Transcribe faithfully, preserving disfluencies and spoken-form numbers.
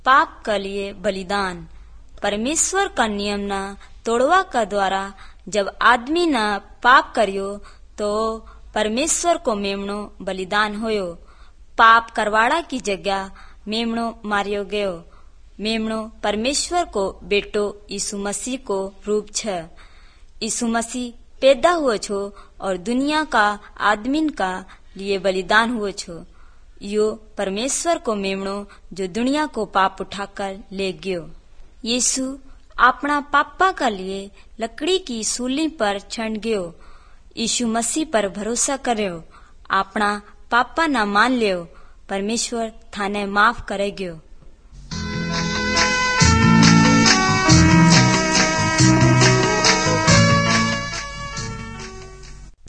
पाप के लिए बलिदान। परमेश्वर का नियम न तोड़वा का द्वारा जब आदमी न पाप करियो तो परमेश्वर को मेमणो बलिदान होयो। पाप करवाड़ा की जगह मेमणो मारियो गयो। मेमणो परमेश्वर को बेटो यीशु मसीह को रूप छ। यीशु मसीह पैदा हुआ छो और दुनिया का आदमीन का लिए बलिदान हुआ छो। यो परमेश्वर को मेमणो जो दुनिया को पाप उठाकर ले गयो। यीशु अपना पापा का लिए लकड़ी की सूली पर चढ़ गयो। यीशु मसीह पर भरोसा करो, अपना पापा न मान लियो, परमेश्वर थाने माफ करेगो।